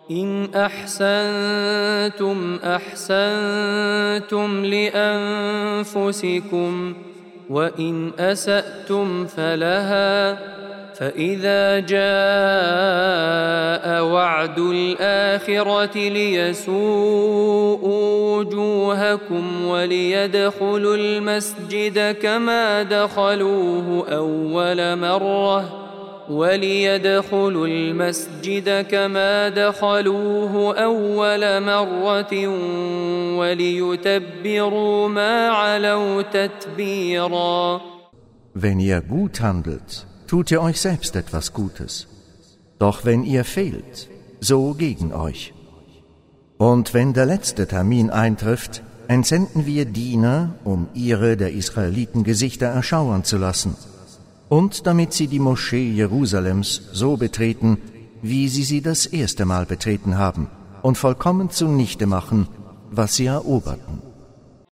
إن أحسنتم أحسنتم لأنفسكم وإن أسأتم فلها فإذا جاء وعد الآخرة ليسوءوا وجوهكم وليدخلوا المسجد كما دخلوه أول مرة وليتبروا ما علوا تتبيرا. Wenn ihr gut handelt, tut ihr euch selbst etwas Gutes. Doch wenn ihr fehlt, so gegen euch. Und wenn der letzte Termin eintrifft, entsenden wir Diener, um ihre der Israeliten Gesichter erschauern zu lassen. Und damit sie die Moschee Jerusalems so betreten, wie sie das erste Mal betreten haben, und vollkommen zunichte machen, was sie eroberten.